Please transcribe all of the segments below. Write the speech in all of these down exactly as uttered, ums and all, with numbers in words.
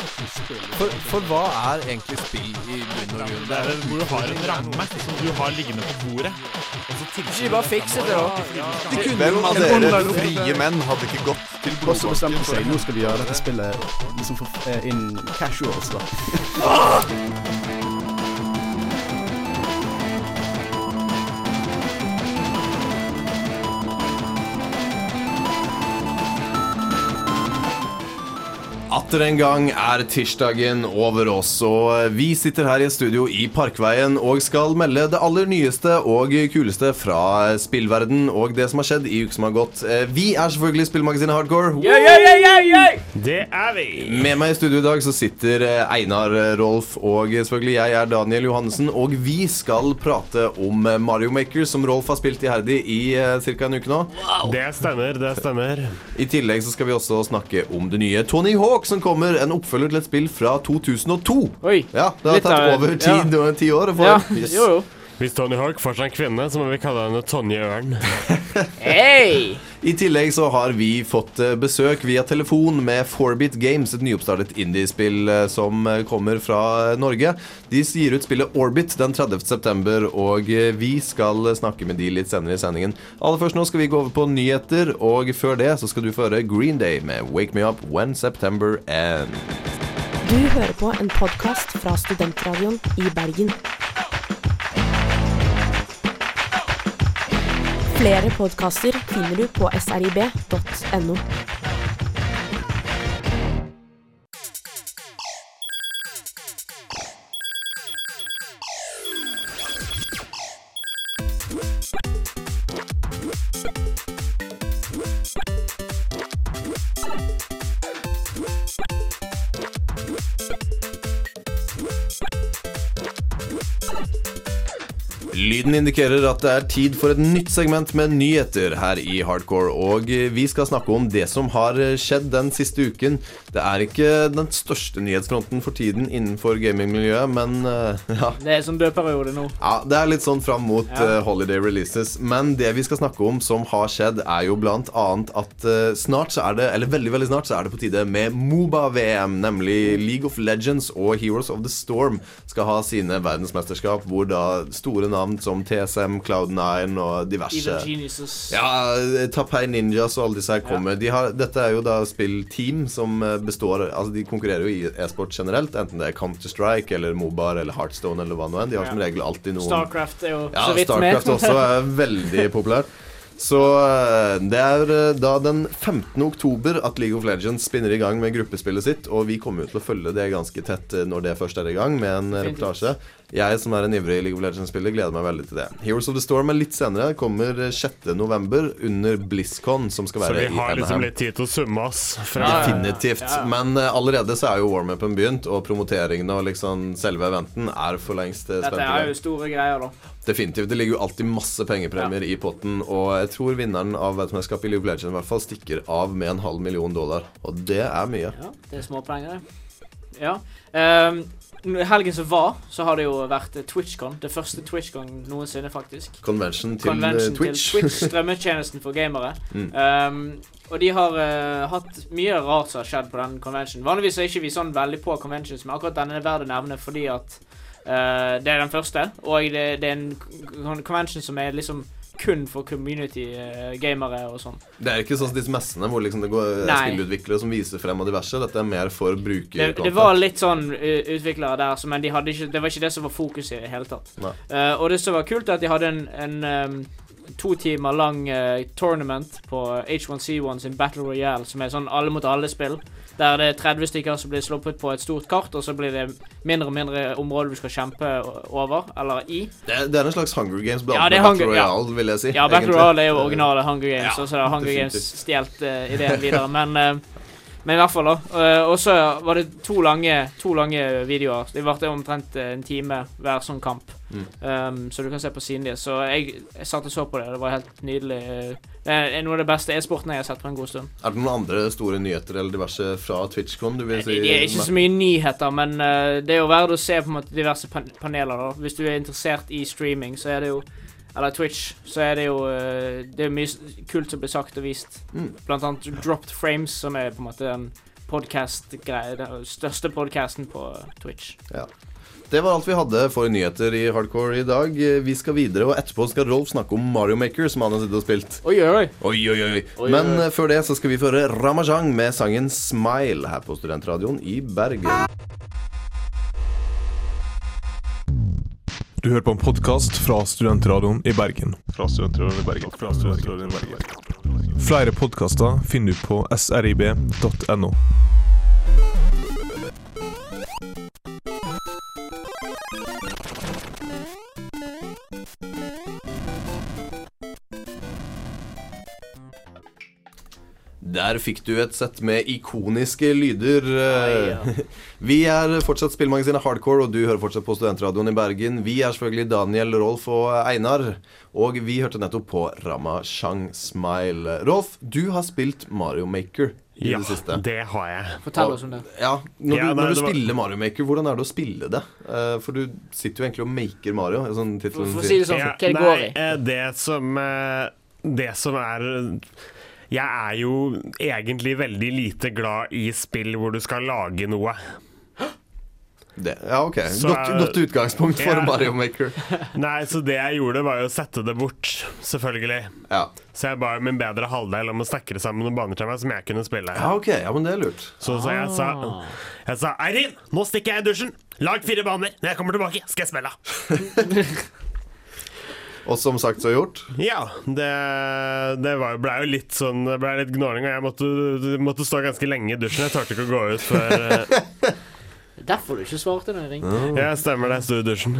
For, for hva er egentlig spill i bunn og grunn? Det er hvor du har en ramme som du har liggende på bordet. Og så Ikke bare fikse det da. Hvem av dere frie menn hadde ikke gått til Og så bestemte seg, nå skal vi gjøre dette spillet liksom for, eh, inn casuals da. Atter en gang er tirsdagen over oss, og vi sitter her i et studio i Parkveien og skal melde det aller nyeste og kuleste fra spillverden og det som har skjedd i uke som har gått. Vi er selvfølgelig Spillmagasinet Hardcore. Yeah, yeah, yeah, yeah, yeah. Det er vi! Med meg i studio i dag så sitter Einar, Rolf og selvfølgelig jeg er Daniel Johansen, og vi skal prate om Mario Maker som Rolf har spilt iherdig i cirka en uke nå. Wow. Det stemmer, det stemmer. I tillegg så skal vi også snakke om det nye Tony Hawk som kommer, en oppfølger til et spill fra to tusen og to. Oi. Ja, det har Litt tatt av- over ti, ja. ti år for. Ja, Yes. jo jo. Hvis Tony Hawk får seg en kvinne, så må vi kalle henne Tonje Ørn. Hei! I tillegg så har vi fått eh, besøk via telefon med four bit Games, et nyoppstartet indie-spill eh, som eh, kommer fra eh, Norge. De gir ut spillet Orbit den tredivte september, og eh, vi skal eh, snakke med de litt senere i sendingen. Aller først nå skal vi gå over på nyheter, og før det så skal du få høre Green Day med Wake Me Up When September Ends. Du hører på en podcast fra Studentradioen i Bergen. Flere podcaster finner du på s r i b punktum n o. Lyden indikerer at det er tid for et nytt segment med nyheter her i Hardcore, og vi skal snakke om det som har skjedd den siste uken. Det er ikke den største nyhetsfronten for tiden innenfor gamingmiljøet, men uh, ja. Det er sånn dødperiode nå. Ja, det er litt sånn fram mot Ja. uh, holiday releases. Men det vi skal snakke om som har skjedd, er jo blant annet at uh, snart så er det, eller veldig, veldig snart så er det på tide med MOBA-V M, nemlig League of Legends og Heroes of the Storm skal ha sine verdensmesterskap, hvor da store navn som T S M, Cloud nine og diverse Evil Geniuses. Ja, Tappei Ninjas og alle disse her kommer. De har, dette er jo da spillteam som eh, består, altså de konkurrerer jo i e-sport generelt, enten det er Counter-Strike eller MOBA eller Hearthstone eller hva nå enn. De har som regel alltid noen Starcraft er jo Ja, så vidt Starcraft med. også er veldig populær. Så eh, det er eh, da den femtende oktober at League of Legends spinner i gang med gruppespillet sitt, og vi kommer jo til å følge det ganske tett eh, når det først er i gang med en eh, reportasje. Jeg som er en ivrig League of Legends-spiller gleder meg veldig til det. Heroes of the Storm er litt senere, kommer sjette november under BlizzCon, som skal Så være vi i har liksom Anaheim. litt tid til å summe oss fra Definitivt, Ja, ja. men uh, allerede så er jo warm-upen begynt, og promoteringen og liksom selve eventen er for lengst uh, spent Dette i er gang. jo store greier da. Definitivt, det ligger jo alltid masse pengepremier i potten, og jeg tror vinneren av verdensmesterskapet i League of Legends i hvert fall stikker av med en halv million dollar, og det er mye. Ja, det er små penger det. Ja. Um, helgen som var, så har det jo vært TwitchCon, det første TwitchCon noensinne faktisk. Convention til Convention uh, Twitch. til Twitch, strømmetjenesten for gamere. Mm. Um, og de har uh, hatt mye rart som har skjedd på den convention. Vanligvis er ikke vi sånn veldig på conventions, men akkurat denne er verdt å nevne fordi at uh, det er den første, og det, det er en convention som er liksom kun for community-gamere uh, og sånn. Det er ikke sånn som disse messene hvor liksom det går Nei. spillutviklere som viser frem og diverse. Dette er mer for Det, brukerkontent. det var litt sånn uh, utviklere der, så, men de hadde ikke, det var ikke det som var fokus i det hele tatt. Uh, og det som var kult er at de hadde en, en um, to timer lang uh, tournament på H one C one sin Battle Royale, som er sånn alle mot alle spill. Der det er tretti stykker som blir sluppet på et stort kart, og så blir det mindre og mindre områder du skal kjempe over, eller i. Det, er- det er en slags Hunger Games blant Ja, det er Battle Hunger- ja. Royale, vil jeg si. Ja, Battle egentlig. Royale er jo originale Hunger Games, Ja, og så har Hunger definitivt. Games stjelt uh, ideen videre, men, uh, men i hvert fall da. Uh, og så var det to lange, to lange videoer. Det var omtrent uh, en time hver sånn kamp. Mm. Um, så du kan se på siden deres. Så jeg, jeg satt og så på det, det var helt nydelig. Det er noe av det beste e-sporten jeg har sett på en god stund. Er det noen andre store nyheter eller diverse fra TwitchCon du vil si? Det, det er ikke så mye nyheter, men uh, det er jo verdt å se på en måte diverse pan paneler da. Hvis du er interessert i streaming, så er det jo eller Twitch, så er det jo uh, det er mye kult som blir sagt og vist. Mm. Blant annet Dropped Frames, som er på en måte den podcast-greie, den største podcasten på Twitch. Ja. Det var alt vi hadde for nyheter i Hardcore i dag. Vi skal videre, og etterpå skal Rolf snakke om Mario Maker, som han har sittet og spilt. Oi, oi, oi, oi, oi. oi Men oi. før det så skal vi føre Ramajang med sangen Smile her på Studentradioen i Bergen. Du hører på en podcast fra Studentradioen i Bergen. Fra Studentradioen i Bergen. Fra Studentradioen i Bergen. Flere podcaster finner du på s r i b punktum n o. Der fikk du et sett med ikoniske lyder. Ah, ja. Vi er fortsatt spillmagasinet Hardcore, og du hører fortsatt på Studentradioen i Bergen. Vi er selvfølgelig Daniel, Rolf og Einar. Og vi hørte nettopp på Ramajang Smile. Rolf, du har spilt Mario Maker i ja, det siste. Det har jeg. Fortell oss om det. Ja, når Ja, du, nei, når du det var- spiller Mario Maker, hvordan er det å spille det? Eh, for du sitter jo egentlig og maker Mario, sånn For, titlen for å si det sånn, Ja, hva det nei, går i? eh, Det som eh, Det som er Jeg er jo egentlig veldig lite glad i spill hvor du skal lage noe. det. Ja, ok. Så Godt, er- godt utgangspunkt for Ja. Mario Maker. Nei, så det jeg gjorde var jo å sette det bort, selvfølgelig. Ja, Så jeg ba min bedre halvdel om å snakke sammen noen baner til meg som jeg kunne spille. ja ok. Ja, men det er lurt. Så, så jeg sa Ah. Jeg sa Eirin, nå stikker jeg i dusjen. Lag fire baner. Når jeg kommer tilbake, skal jeg spille. Og som sagt så gjort. Ja, det, det var, ble jo litt sånn Det ble litt gnåling, og jeg måtte, måtte stå ganske lenge i dusjen. Jeg torde ikke å gå ut før eh, Derfor du ikke svarte når jeg ringte. Jeg stemmer det, jeg sto i dusjen.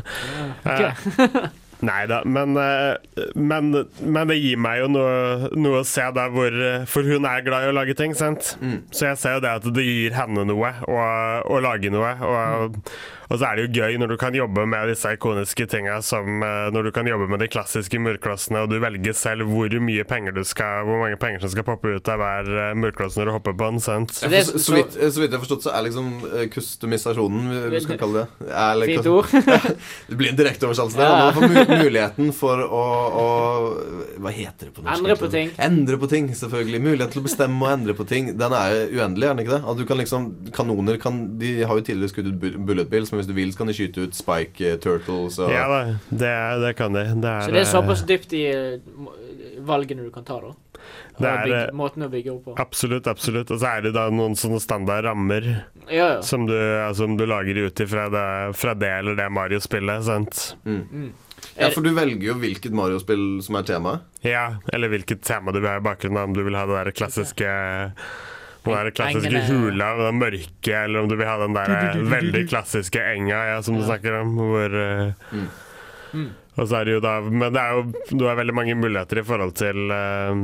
Ok. Nei da, men, eh, men, men det gir meg jo noe, noe å se der hvor For hun er glad i å lage ting, sant? Mm. Så jeg ser jo det at det gir henne noe å, å lage noe. Og, og så er det jo gøy når du kan jobbe med disse ikoniske tinga, som eh, når du kan jobbe med de klassiske murklossene, og du velger selv hvor mye penger du skal Hvor mange penger som skal poppe ut av hver uh, murkloss når du hopper på den, sant? Så det er så, så, vidt, så vidt jeg har forstått, så er liksom eh, kustomisasjonen, vi skal kalle det er, like, Fint ord. Det blir en direkte oversettelse der. Ja. Man får mu muligheten for å, å Hva heter det på norsk? Endre på ting. Endre på ting, selvfølgelig. Mulighet til å bestemme og endre på ting. Den er uendelig, er den ikke det? At du kan liksom Kanoner kan De har jo tidligere skutt ut bu- bullet bills, men hvis du vil, så kan de skyte ut Spike uh, Turtles og Ja da, det, det kan de. Det er, Så det er eh, såpass dypt i eh, må- valgene du kan ta, da. Og Det er, bygge, eh, måten å bygge opp på. Absolutt, absolutt. Og så er det da noen sånne standard rammer Ja, ja. som du, som du lager ut ifra det, fra det eller det Mario-spillet, sant? Mm. Ja, for du velger jo hvilket Mario-spill som er temaet. Ja, eller hvilket tema du vil ha i bakgrunnen, om du vil ha det der klassiske den der klassiske Engene. hula, den mørke, eller om du vil ha den der veldig klassiske enga, ja, som du snakker om, hvor eh, Mm. Mm. Og så er det jo da Men det er jo Du har veldig mange muligheter i forhold til eh,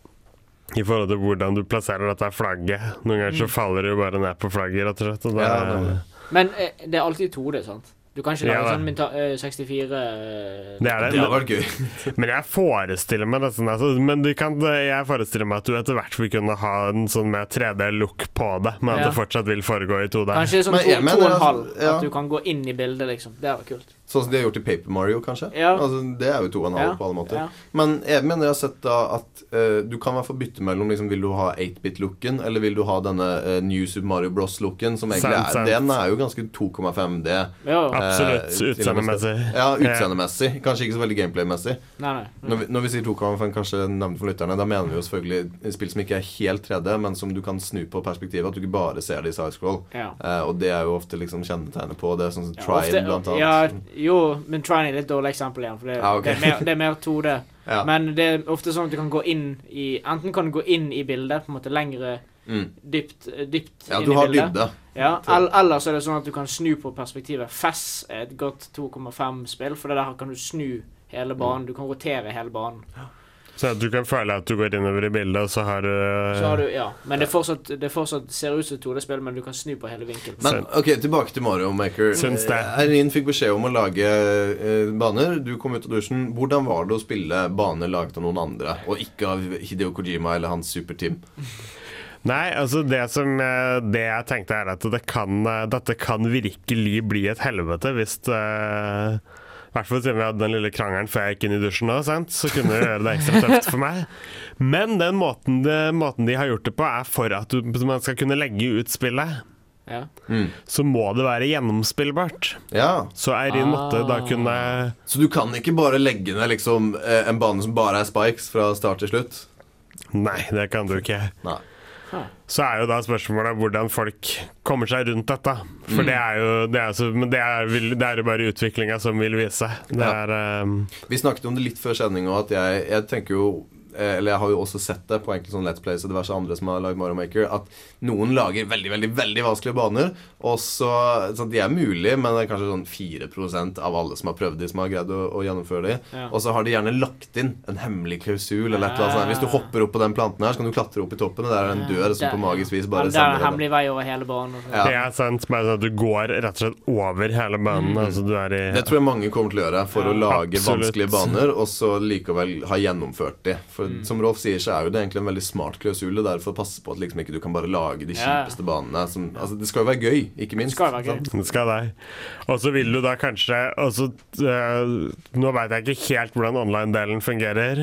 I forhold til hvordan du plasserer dette flagget. Noen ganger så faller det jo bare ned på flagget, rett og slett. Og det, Ja, det er- Men eh, det er alltid to D, sant? Du kan ikke Ja, lage da. sånn minta, eh, sekstifire eh, det er det. Det hadde vært gøy. Men jeg forestiller meg det sånn, altså, Men du kan, jeg forestiller meg at du etter hvert vil kunne ha en sånn med tre D-look på det, men at Ja. det fortsatt vil foregå i to D. Kanskje sånn Men to, jeg to mener og en altså, halv. ja. At du kan gå inn i bildet, liksom. Det er kult. Sånn som de har gjort i Paper Mario, kanskje. Ja. Altså, det er jo to og en halv Ja, på alle måter. ja. Men jeg mener jeg har sett da at eh, du kan i hvert fall bytte mellom liksom, vil du ha åtte-bit-looken, eller vil du ha denne eh, New Super Mario Bros-looken, som egentlig Sant, er sant. Den er jo ganske to komma fem D. Ja. Absolutt. Eh, til og med Utseendemessig. Ja, utseendemessig. Kanskje ikke så veldig gameplay-messig. Nei, nei. Når vi, når vi sier to komma fem, kanskje nevnt for lytterne, da mener vi jo selvfølgelig spill som ikke er helt tre D, men som du kan snu på perspektivet, at du ikke bare ser det i sidescroll. Ja. Eh, og det er jo ofte liksom kjennetegnet på det, sånn som Ja, Trine, ofte- blant annet. Ja, jo, men Trine er litt dårlig eksempel igjen, for det, Ja, ok. det, er, mer, det er mer to D. Ja. Men det er ofte sånn at du kan gå inn i Enten kan du gå inn i bildet, på en måte lengre, Mm. dypt, dypt Ja, inn du i har bildet. dybde. Ja, el- Ellers er det sånn at du kan snu på perspektivet. F A S er et godt to komma fem-spill, for det der kan du snu hele banen. Du kan rotere hele banen. Så at du kan føle at du går innover i bildet, og så har du Så har du, ja. Men det, er fortsatt, det fortsatt ser ut som et to D-spill, men du kan snu på hele vinkelen. Men ok, tilbake til Mario Maker. Syns det. Eh, Eirin fikk beskjed om å lage eh, baner. Du kom ut av dusjen. Hvordan var det å spille baner laget av noen andre, og ikke av Hideo Kojima eller hans superteam? Nei, altså det som eh, Det jeg tenkte er at det kan, eh, dette kan virkelig bli et helvete hvis det, i hvert fall siden vi hadde den lille krangelen før jeg gikk inn i dusjen nå, sant? Så kunne det gjøre det ekstra tøft for meg. Men den måten, det, måten de har gjort det på er for at du, man skal kunne legge ut spillet. Ja. Mm. Så må det være gjennomspillbart. Ja. Så Eirin måtte da kunne Så du kan ikke bare legge ned liksom, en bane som bare er spikes fra start til slutt? Nei, det kan du ikke. Nei. Så er jo da spørsmålet hvordan folk kommer seg rundt dette. For mm. det er jo det er så, Men det er, det er jo bare utviklingen som vil vise. Det ja. er um... Vi snakket om det litt før sending, og at jeg, jeg tenker jo eller jeg har jo også sett det på enkelte sånne Let's Plays og diverse andre som har laget Mario Maker, at noen lager veldig, veldig, veldig vanskelige baner, og så, så de er mulige, men det er kanskje sånn fire prosent av alle som har prøvd de, som har greid å, å gjennomføre de. Ja. Og så har de gjerne lagt inn en hemmelig klausul, eller et eller annet sånt. Hvis du hopper opp på den planten her, så kan du klatre opp i toppen, og der er en dør som på magisk vis bare sender det. Det er en hemmelig vei over hele banen. Ja. Det er sant, men at du går rett og slett over hele banen. Mm. Altså, du er i, det tror jeg mange kommer til å gjøre, for ja. å lage Absolutt. vanskelige baner, og så likevel ha gjennomført de. For mm. som Rolf sier, så er jo det egentlig en veldig smart klausul, derfor passe på at liksom ikke du kan bare lage de kjipeste banene som, altså det skal jo være gøy, ikke minst. Det skal være gøy. Det skal det. Og så vil du da kanskje også, uh, nå vet jeg ikke helt hvordan online-delen fungerer,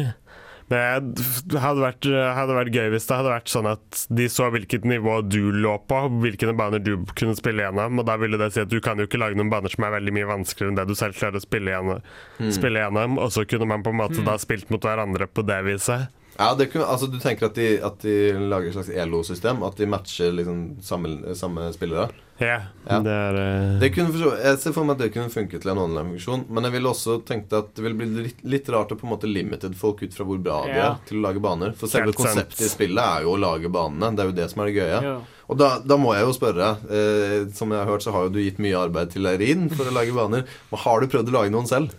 men det hadde vært, hadde vært gøy hvis det hadde vært sånn at de så hvilket nivå du lå på, hvilke baner du kunne spille gjennom, og da ville det si at du kan jo ikke lage noen baner som er veldig mye vanskeligere enn det du selv klarer å spille gjennom, mm. spille gjennom og så kunne man på en måte mm. da spilt mot hverandre på det viset. Ja, det kunne, altså du tenker at de, at de lager et slags E L O-system, at de matcher liksom samme, samme spillere? Ja, ja. Det er uh... det kunne forstå, jeg ser for meg at det kunne funke til en online-funksjon, men jeg ville også tenkt at det ville bli litt, litt rart å på en måte limited folk ut fra hvor bra de ja. er til å lage baner. For selve konseptet i spillet er jo å lage banene, det er jo det som er det gøye. Ja. Og da, da må jeg jo spørre, eh, som jeg har hørt så har jo du gitt mye arbeid til Eirin for å lage baner, men har du prøvd å lage noen selv?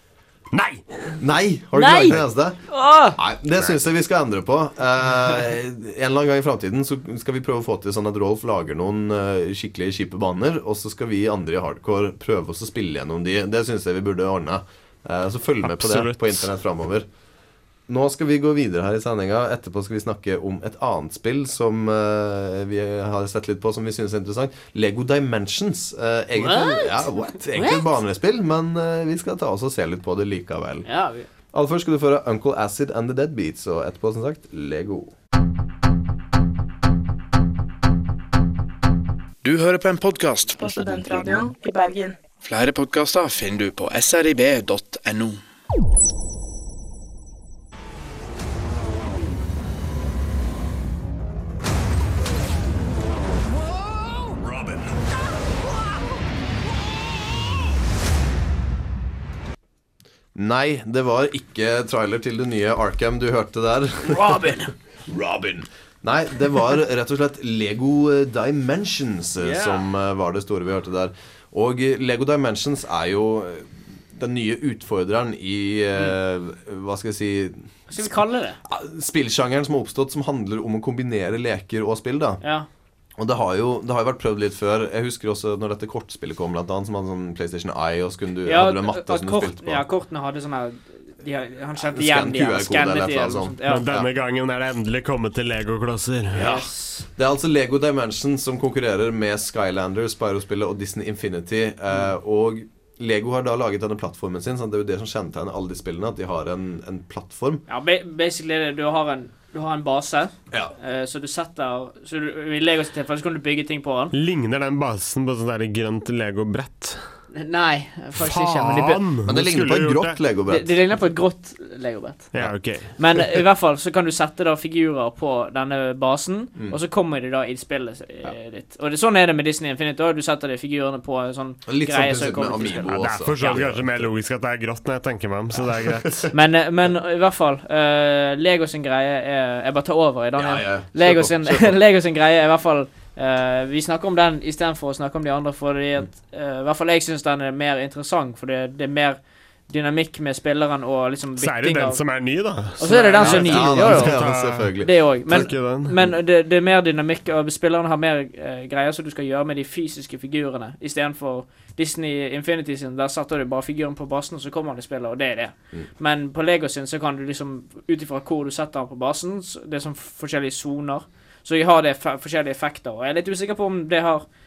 Nei! Nei! Har du ikke laget den eneste? Åh! Nei, det synes jeg vi skal endre på. Eh, en eller annen gang i fremtiden så skal vi prøve å få til sånn at Rolf lager noen uh, skikkelig kjipe baner, og så skal vi andre i hardcore prøve oss å spille gjennom de. Det synes jeg vi burde ordne. Eh, så følg med Absolutt. på det på internett fremover. Nå skal vi gå videre her i sendinga. Etterpå skal vi snakke om et annet spill som uh, vi har sett litt på, som vi synes er interessant. Lego Dimensions. Uh, egentlig, what? Ja, what? Egentlig et barnespill, men uh, vi skal ta oss og se litt på det likevel. Ja, vi... Aller først skal du få høre Uncle Acid and the Deadbeats, og etterpå som sagt Lego. Du hører på en podcast på Studentradioen i Bergen. Flere podcaster finner du på s r i b punktum n o. Nei, det var ikke trailer til det nye Arkham du hørte der. Robin! Robin. Nei, det var rett og slett Lego Dimensions yeah. som var det store vi hørte der. Og Lego Dimensions er jo den nye utfordreren i, mm. hva skal jeg si... Hva skal vi kalle det? Spillsjangeren som har oppstått, som handler om å kombinere leker og spill da. Ja. Og det har, jo, det har jo vært prøvd litt før. Jeg husker også når dette kortspillet kom, blant annet, som hadde sånn PlayStation Eye, og så kunne du, ja, hadde du matte som kort, du spilte på. Ja, kortene hadde sånne de, Han kjente igjen de her, scannet de eller sånt. Ja. Men denne gangen er det endelig kommet til Lego-klosser. Ja. Det er altså Lego Dimensions som konkurrerer med Skylander, Spyro-spillet og Disney Infinity. Eh, og Lego har da laget denne plattformen sin, så det er jo det som kjennetegner alle de spillene, at de har en, en plattform. Ja, basically du har en Du har en base, ja. uh, så du setter Så du, i Legos tilfelle så kan du bygge ting på den. Ligner den basen på sånn der grønt Lego-brett? Nei, faktisk Faen! ikke. Men, de, men det ligner på et grått Lego-brett. Det, det ligner på et grått Lego-brett. Ja, ok. Men i hvert fall så kan du sette da figurer på denne basen, mm. og så kommer de da i spillet ja. ditt. Og det, sånn er det med Disney Infinity, og du setter de figurene på en sånn litt greie sånn som kommer til spillet. Ja, det er for så vidt kanskje mer logisk at det er grått når jeg tenker meg om, så det er greit. men, men i hvert fall, uh, Lego sin greie er Jeg bare tar over i Daniel. Ja, ja. Lego, sin, Lego sin greie er i hvert fall Uh, vi snakker om den i stedet for å snakke om de andre, fordi at, uh, i hvert fall jeg synes den er mer interessant, for det, det er mer dynamikk med spilleren og liksom bytting. Så er det den som er ny da. Og så er det den som er ny. Ja, ja, ja, ja, selvfølgelig. Det også. Men, men det, det er mer dynamikk, og spilleren har mer uh, greier som du skal gjøre med de fysiske figurene, i stedet for Disney Infinity sin, der setter du bare figuren på basen, og så kommer han i spillet, og det er det. Mm. Men på Lego sin så kan du liksom, utifra hvor du setter han på basen, det er som forskjellige zoner. Så jeg har det f- forskjellige effekter, og jeg er litt usikker på om det har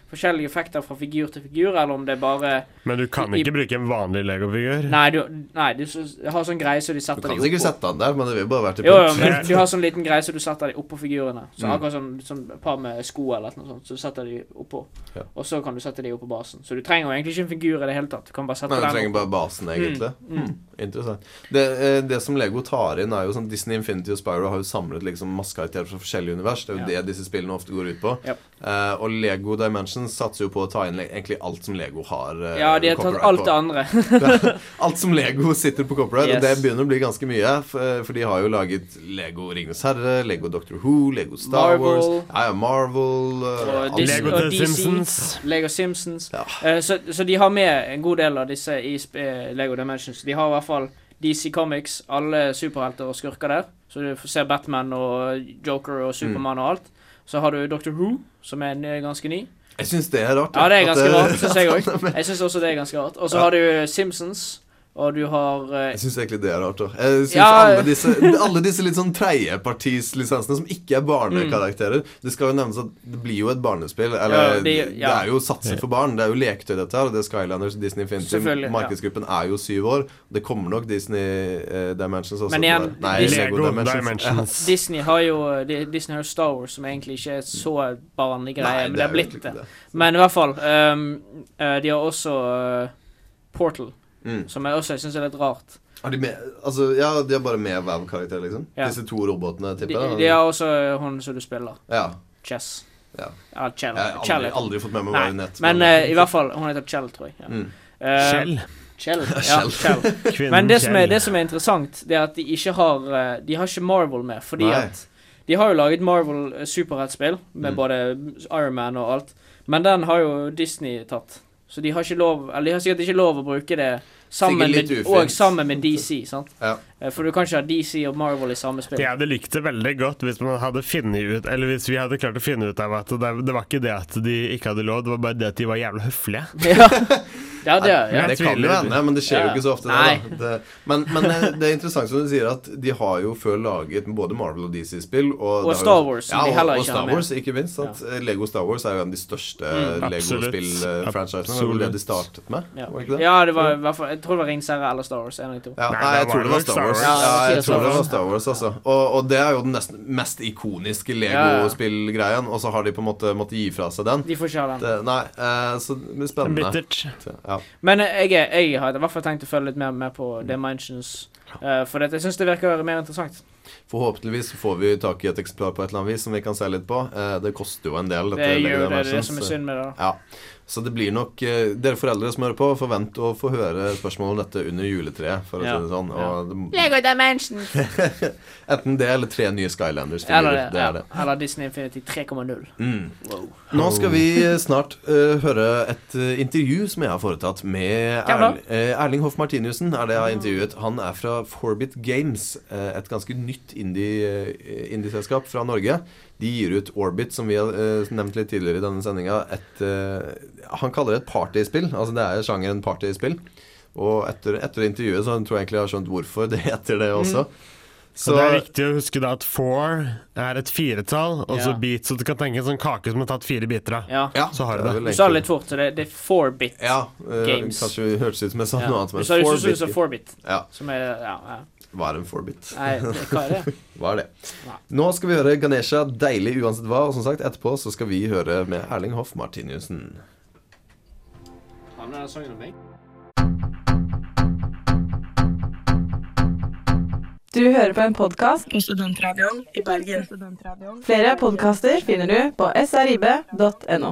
forskjellige effekter fra figur til figur, eller om det er bare Men du kan ikke i, bruke en vanlig Lego-figur? Nei, du, nei, du har sånn greie så de setter de oppå. Du kan sikkert sette den der, men det vil bare være til jo, punkt. Jo, men du har sånn liten greie så du setter de oppå figurene. Så mm. akkurat sånn, sånn et par med sko eller noe sånt, så du setter de oppå. Ja. Og så kan du sette de oppå basen. Så du trenger jo egentlig ikke en figur i det hele tatt. Du kan bare sette men den du trenger oppå. bare basen, egentlig. Mm. Mm. Interessant. Det, det som Lego tar inn er jo sånn Disney Infinity og Spyro har jo samlet liksom masse karakterer fra forskjellige univers. Det er jo ja. det disse spillene ofte går ut på. Yep. Uh, og Lego Dimensions satser jo på å ta inn egentlig alt som Lego har uh, ja, de har tatt alt det andre. Alt som Lego sitter på copyright, yes. og det begynner å bli ganske mye, for, for de har jo laget Lego Ringenes Herre, Lego Doctor Who, Lego Star Marvel. Wars, ja, ja, Marvel, uh, og Dis Lego og The Simpsons. Lego Simpsons. Ja. Uh, så, så de har med en god del av disse i uh, Lego Dimensions. De har i hvert fall D C Comics, alle superhelter og skurker der. Så du får se Batman og Joker og Superman mm. og alt. Så har du Doctor Who, som er ganske ny. Jeg synes det er rart. Ja, det er ganske rart, synes jeg også. Jeg synes også det er ganske rart. Og så ja. har du Simpsons, og du har uh, Jeg synes egentlig det er rart da. Jeg synes ja, alle, disse, alle disse litt sånn tredjepartislisensene som ikke er barnekarakterer mm. Det skal jo nevnes at det blir jo et barnespill eller, ja, det, ja. det er jo satset for barn. Det er jo leketøy dette her. Det er Skylanders, Disney Infinity. Markedsgruppen ja. er jo syv år. Det kommer nok Disney uh, Dimensions også. Men igjen, Nei, Lego, Lego Dimensions, Dimensions. Disney har jo Disney har Star Wars, som egentlig ikke er så barnlig greie, men det er blitt det. det Men i hvert fall um, uh, de har også uh, Portal Mm. som jeg også synes er litt rart. Har de med, altså, ja, de har bare med Valve-karakter, liksom? Ja. Disse to robotene, tipper jeg? De, de har også hun som du spiller. Ja. Chess. Ja. Ja, Chell. Jeg har aldri, aldri fått med meg Marionette. Men, men uh, i hvert fall, hun heter Chell, tror jeg. Ja. Mm. Uh, Chell? Chell, ja, Chell. Men det som, er, det som er interessant, det er at de ikke har, uh, de har ikke Marvel med, fordi Nei. at de har jo laget Marvel superheltspill, med mm. både Iron Man og alt, men den har jo Disney tatt. Så de har ikke lov, eller de har sikkert ikke lov å bruke det sammen med, og sammen med D C, sant? Ja. For du kan ikke ha D C og Marvel i samme spill. Jeg hadde likt det veldig godt hvis man hadde finnet ut, eller hvis vi hadde klart å finne ut av at det, det var ikke det at de ikke hadde lov, det var bare det at de var jævla høflige. Ja. Ja, det, ja. det kan jo hende, men det skjer ja. jo ikke så ofte det, det, men, men det er interessant som du sier at de har jo før laget både Marvel og D C-spill og, og Star Wars ja, og, og, og Star Wars, ikke minst at ja. Lego Star Wars er jo en av de største mm. Lego-spill-franchisene. Det var det de startet med, ja. var ikke det? Ja, det var i hvert fall, jeg tror det var Ringenes Herre eller Star Wars, en av de to. Ja, nei, jeg tror det var Star Wars. Ja, jeg tror det var Star Wars, altså. Og, og det er jo den nesten mest ikoniske Lego-spill-greien, og så har de på en måte måttet gi fra seg den. De får ikke ha den. Det, nei, eh, så det blir spennende. Ja. Men jeg Jeg, jeg har i hvert fall tenkt å følge litt mer med på Dimensions uh, for dette. Jeg synes det virker mer interessant. Forhåpentligvis får vi tak i et eksemplar på et eller annet vis som vi kan se litt på. uh, Det koster jo en del dette, Det gjør det, det er det som er synd med det. Ja. Så det blir nok uh, dere foreldre som hører på, forvent å få høre spørsmål om dette under juletreet, for å ja. si det sånn. Og det, Lego Dimensions. Enten det eller tre nye Skylanders eller, det er ja. det. Eller Disney Infinity tre komma null. mm. wow. Nå skal vi snart uh, høre et uh, intervju som jeg har foretatt med Erl uh, Erling Hoff Martinussen er det jeg har intervjuet. Han er fra Forbit Games, uh, et ganske nytt indie, uh, indie-selskap fra Norge. De gir ut Orbit, som vi har uh, nevnt litt tidligere i denne sendingen. Et, uh, han kaller det et partyspill, altså det er sjangeren partyspill. Og etter, etter intervjuet så tror jeg egentlig jeg har skjønt hvorfor det heter det også. Mm. Så det er viktig å huske da at four er et firetall, og så ja. bit, så du kan tenke en sånn kake som har tatt fire biter av. Ja. Ja, så har du det. Du sa det litt fort, så det, det er four-bit ja, uh, games. Kanskje vi hørtes ut som jeg sa ja. noe annet, men four-bit. Du sa du sa four-bit, ja. som er, ja, ja. Hva er en four-bit? Nei, hva er det? Hva er det? Ja. Nå skal vi høre Ganesha, deilig uansett hva, og som sagt, etterpå så skal vi høre med Erling Hoff Martinussen. Han er sangen om meg. Du hører på en podcast på Studentradioen i Bergen. Flere podcaster finner du på s r i b punktum n o.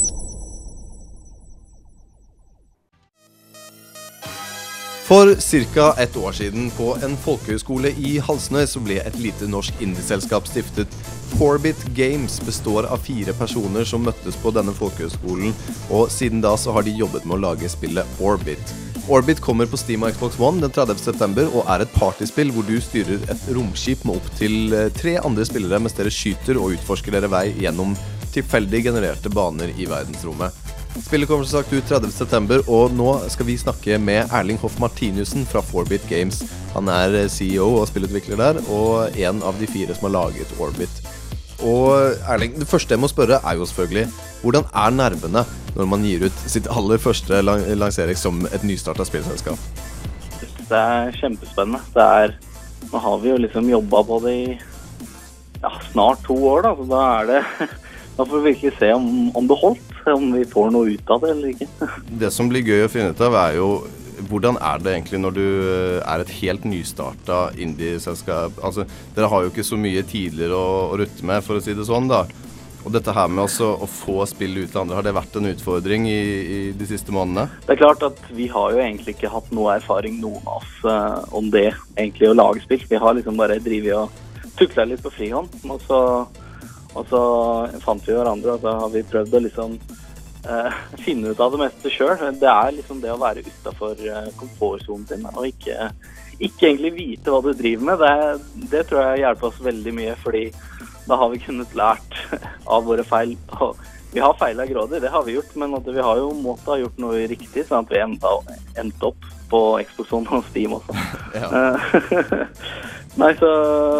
For cirka ett år siden på en folkehøyskole i Halsnøy så ble et lite norsk indieselskap stiftet. Forbit Games består av fire personer som møttes på denne folkehøyskolen, og siden da så har de jobbet med å lage spillet Orbit. Orbit kommer på Steam og Xbox One den tredivte september og er et partyspill hvor du styrer et romskip med opp til tre andre spillere mens dere skyter og utforsker dere vei gjennom tilfeldig genererte baner i verdensrommet. Spillet kommer som sagt ut tredivte september, og nå skal vi snakke med Erling Hoff Martinussen fra Forbit Games. Han er C E O og spillutvikler der, og en av de fire som har laget Orbit. Og Erling, det første jeg må spørre er jo selvfølgelig, hvordan er nervene når man gir ut sitt aller første lang- lansering som et nystartet spillselskap? Det er kjempespennende. Det er, nå har vi jo liksom jobbet på det i ja, snart to år da, så da er det, da får vi virkelig se om, om det holdt, om vi får noe ut av det eller ikke. Det som blir gøy å finne ut av er jo, hvordan er det egentlig når du er et helt nystartet indie-selskap? Altså, dere har jo ikke så mye tidligere å, å rutte med, for å si det sånn da. Og dette her med også å få spill ut til andre, har det vært en utfordring i, i de siste månedene? Det er klart at vi har jo egentlig ikke hatt noe erfaring, noen av oss, uh, om det, egentlig å lage spill. Vi har liksom bare drivet og tuklet litt på frihånd, og så, og så fant vi hverandre, og så har vi prøvd å liksom uh, finne ut av det meste selv. Det er liksom det å være utenfor uh, komfortzonen sin, og ikke, ikke egentlig vite hva du driver med. Det, det tror jeg hjelper oss veldig mye, fordi da har vi kunnet lært av våre feil. Og vi har feilet grådig, det har vi gjort, men at vi har jo måttet ha gjort noe riktig, sånn at vi endte, endte opp på Xbox One og Steam også. Ja. Nei, så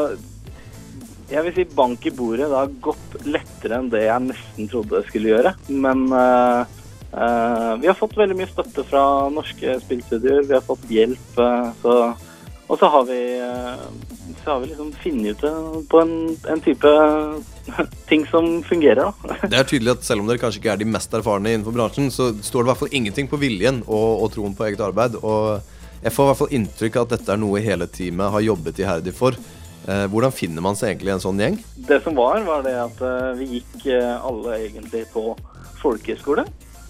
jeg vil si bank i bordet, det har gått lettere enn det jeg nesten trodde det skulle gjøre, men uh, uh, vi har fått veldig mye støtte fra norske spillstudioer, vi har fått hjelp, uh, så, og så har vi uh, så har vi liksom finnet ut det på en, en type ting som fungerer da. Det er tydelig at selv om dere kanskje ikke er de mest erfarne innenfor bransjen, så står det i hvert fall ingenting på viljen og, og troen på eget arbeid, og jeg får i hvert fall inntrykk av at dette er noe hele teamet har jobbet iherdig for. Eh, hvordan finner man seg egentlig i en sånn gjeng? Det som var, var det at uh, vi gikk uh, alle egentlig på folkeskole.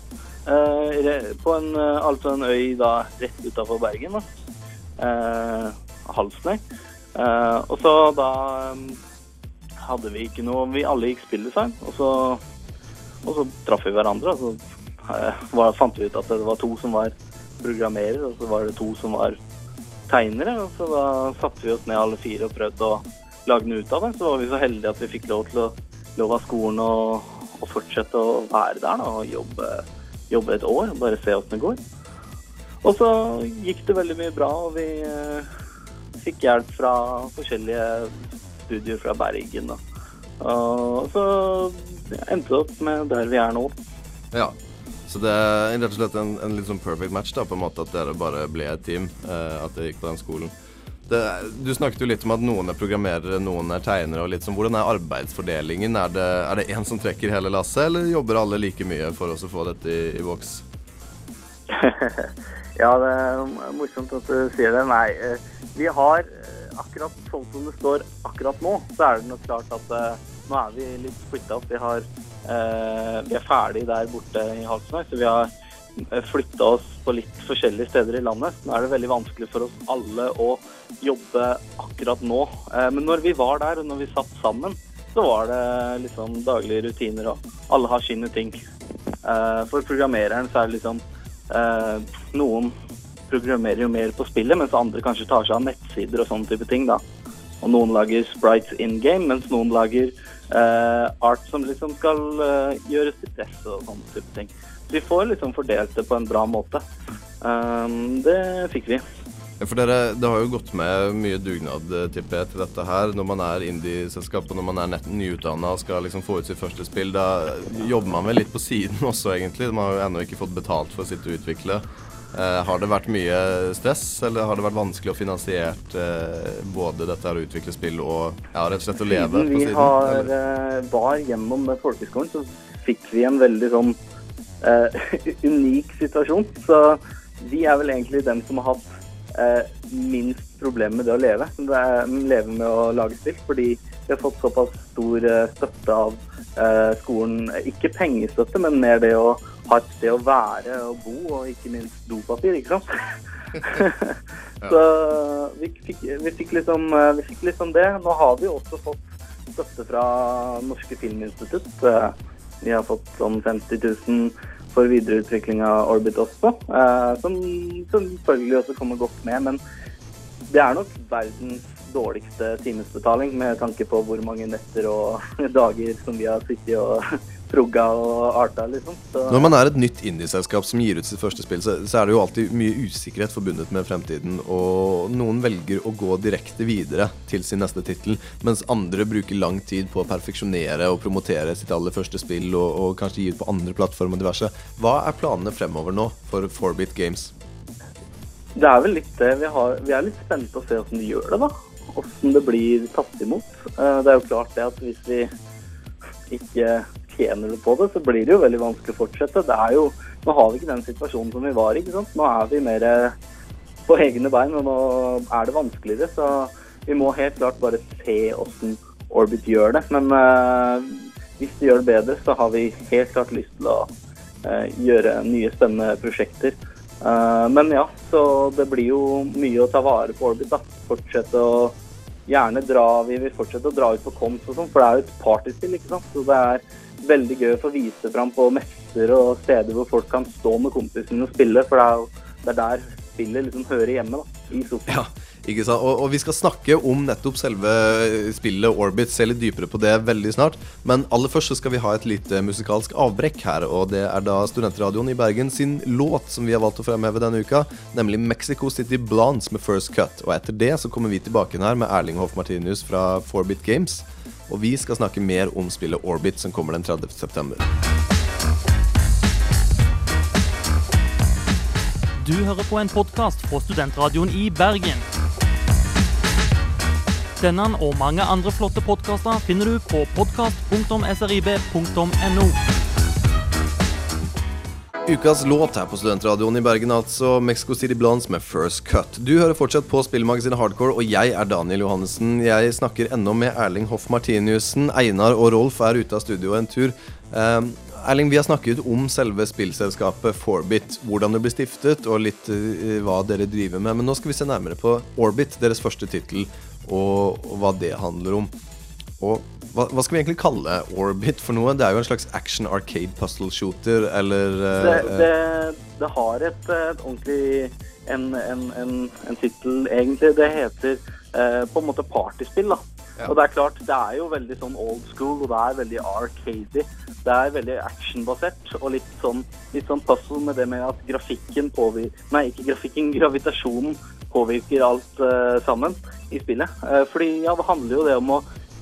Uh, på en, uh, altså en øy da, rett utenfor Bergen, da. Uh, Halsnøy. Uh, og så da um, hadde vi ikke noe, vi alle gikk spilldesign, og så, og så traff vi hverandre, og så uh, var, fant vi ut at det var to som var programmerer, og så var det to som var tegnere, og så da satte vi oss ned alle fire og prøvde å lage noe ut av det. Så var vi så heldige at vi fikk lov til å lov av skolen og, og fortsette å være der da, og jobbe, jobbe et år, og bare se hvordan det går. Og så gikk det veldig mye bra, og vi uh, fikk hjelp fra forskjellige studier fra Bergen da. Og så endte det opp med der vi er nå. Ja, så det er rett og slett en, en litt sånn perfect match da, på en måte at dere bare ble et team, eh, at dere gikk på den skolen. Det, du snakket jo litt om at noen er programmerere, noen er tegnere, og litt sånn, hvordan er arbeidsfordelingen? Er det, er det en som trekker hele lasset, eller jobber alle like mye for oss å få dette i, i boks? Ja, det er morsomt at du sier det. Nei, vi har akkurat sånn som det står akkurat nå, så er det nok klart at uh, nå er vi litt splittet opp. Vi, har, uh, vi er ferdig der borte i Halsnøy, så vi har flyttet oss på litt forskjellige steder i landet. Nå er det veldig vanskelig for oss alle å jobbe akkurat nå. Uh, men når vi var der, og når vi satt sammen, så var det liksom daglige rutiner, og alle har sine ting. Uh, for programmereren så er det liksom Uh, noen programmerer jo mer på spillet, mens andre kanskje tar seg av nettsider og sånne type ting da. Og noen lager sprites in-game, mens noen lager uh, art som liksom skal uh, gjøres til press og sånne type ting. Så vi får liksom fordelt det på en bra måte. Um, det fikk vi. Ja, for dere, det har jo gått med mye dugnad, tipper jeg, til dette her. Når man er indie-selskap og når man er nett nyutdannet og skal liksom få ut sitt første spill, da jobber man vel litt på siden også egentlig. Man har jo ennå ikke fått betalt for å sitte og utvikle. Eh, har det vært mye stress, eller har det vært vanskelig å finansiere eh, både dette her å utvikle spill og ja, rett og slett å leve på siden? Vi har, eh, var gjennom folkeskolen, så fikk vi en veldig sånn eh, unik situasjon. Så vi er vel egentlig dem som har hatt Eh, minst problem med det å leve. Det er leve med å lage spill, fordi vi har fått såpass stor eh, støtte av eh, skolen. Ikke pengestøtte, men mer det å ha et sted å være og bo, og ikke minst dopapir, ikke sant? Så vi fikk, vi, fikk liksom, vi fikk liksom det. Nå har vi også fått støtte fra Norske Filminstitutt. Vi har fått sånn femti tusen for videreutvikling av Orbit også, eh, som, som selvfølgelig også kommer godt med, men det er nok verdens dårligste timesbetaling med tanke på hvor mange netter og dager som vi har sittet og progga og arta, liksom. Så når man er et nytt indie-selskap som gir ut sitt første spill, så, så er det jo alltid mye usikkerhet forbundet med fremtiden, og noen velger å gå direkte videre til sin neste titel, mens andre bruker lang tid på å perfeksjonere og promotere sitt aller første spill, og, og kanskje gi ut på andre plattformer og diverse. Hva er planene fremover nå for four bit Games? Det er vel litt det. Vi, har, vi er litt spent å se hvordan de gjør det, da. Hvordan det blir tatt imot. Det er jo klart det at hvis vi ikke tjener det på det, så blir det jo veldig vanskelig å fortsette. Det er jo, nå har vi ikke den situasjonen som vi var, ikke sant? Nå er vi mer på egne bein, og nå er det vanskeligere, så vi må helt klart bare se hvordan Orbit gjør det. Men uh, hvis de gjør det bedre, så har vi helt klart lyst til å uh, gjøre nye spennende prosjekter. Uh, men ja, så det blir jo mye å ta vare på Orbit, da. Fortsette å gjerne dra, vi vil fortsette å dra ut på Cons og sånn, for det er jo et partyspill, ikke sant? Så det er veldig gøy å få vise frem på messer og steder hvor folk kan stå med kompisene og spille, for det er jo det er der spillet liksom hører hjemme, da, i sofaen. Ja, ikke sant? Og, og vi skal snakke om nettopp selve spillet Orbit, se litt dypere på det veldig snart, men aller først så skal vi ha et lite musikalsk avbrekk her, og det er da Studentradioen i Bergen sin låt som vi har valgt å fremheve denne uka, nemlig Mexico City Blondes med First Cut, og etter det så kommer vi tilbake her med Erling Hoff Martinius fra four bit Games, og vi skal snakke mer om spillet Orbit som kommer den tredivte september. Du hører på en podcast fra Studentradioen i Bergen. Denne og mange andre flotte podcaster finner du på podcast punktum s r i b punktum n o. Ukas låt her på Studentradioen i Bergen, altså Mexico City Blondes med First Cut. Du hører fortsatt på Spillmagasinet Hardcore, og jeg er Daniel Johannessen. Jeg snakker ennå med Erling Hoff Martiniussen. Einar og Rolf er ute av studio en tur. Um, Erling, vi har snakket om selve spillselskapet four bit, hvordan det ble stiftet, og litt uh, hva dere driver med. Men nå skal vi se nærmere på Orbit, deres første titel, og, og hva det handler om. Og hva, hva skal vi egentlig kalle Orbit for noe? Det er jo en slags action arcade puzzle shooter, eller... Uh, det, det, det har et, et ordentlig, en, en, en, en titel egentlig. Det heter uh, på en måte partyspill, da. Ja. Og det er klart, det er jo veldig sånn old school, og det er veldig arcade. Det er veldig actionbasert, og litt sånn, litt sånn puzzle med det med at grafikken påvirker... Nei, ikke grafikken, gravitasjonen påvirker alt uh, sammen i spillet. Uh, fordi, ja, det handler jo det om å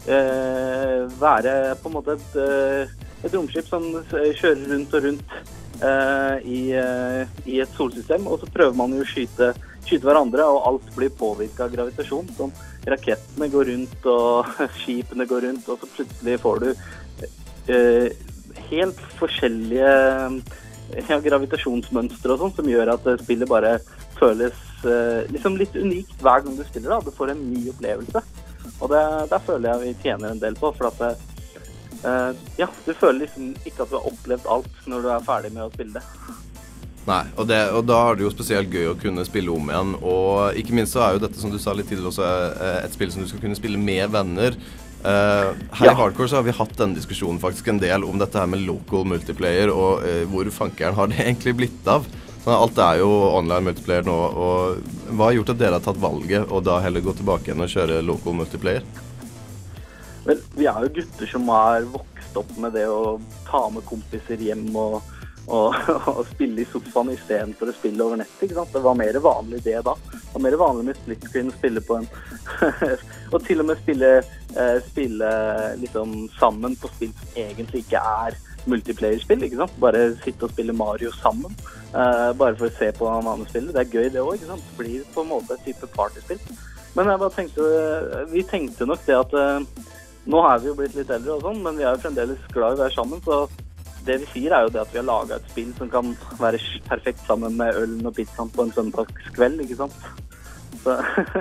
uh, være på en måte et, uh, et romskip som kjører rundt og rundt uh, i, uh, i et solsystem, og så prøver man jo å skyte, skyte hverandre, og alt blir påvirket av gravitasjon. Sånn, rakettene går rundt, og skipene går rundt, og så plutselig får du uh, helt forskjellige ja, gravitasjonsmønstre og sånt, som gjør at spillet bare føles uh, liksom litt unikt hver gang du spiller. Da. Du får en ny opplevelse, og det, der føler jeg vi tjener en del på, for at det, uh, ja, du føler liksom ikke at du har opplevd alt når du er ferdig med å spille det. Nei, og, det, og da er det jo spesielt gøy å kunne spille om igjen, og ikke minst så er jo dette, som du sa litt tidligere, også et spill som du skal kunne spille med venner. Uh, her ja. I Hardcore så har vi hatt denne diskusjonen faktisk en del om dette her med local multiplayer, og uh, hvor fankeren har det egentlig blitt av. Så alt er jo online multiplayer nå, og hva har gjort at dere har tatt valget og da heller gå tilbake igjen og kjøre local multiplayer? Vel, vi er jo gutter som har vokst opp med det å ta med kompiser hjem og, og, og spille i sofaen i stedet for å spille over nettet, ikke sant? Det var mer vanlig det da. Det var mer vanlig med split screen å spille på en og til og med spille, eh, spille liksom sammen på spill som egentlig ikke er multiplayer-spill, ikke sant? Bare sitte og spille Mario sammen, eh, bare for å se på en annen spill. Det er gøy det også, ikke sant? Det blir på en måte et type partyspill. Men jeg bare tenkte, vi tenkte nok det at eh, nå er vi jo blitt litt eldre og sånn, men vi er jo fremdeles glad i å være sammen, så det vi sier er jo det at vi har laget et spill som kan være perfekt sammen med ølen og pizzaen på en søndagskveld, ikke sant? Så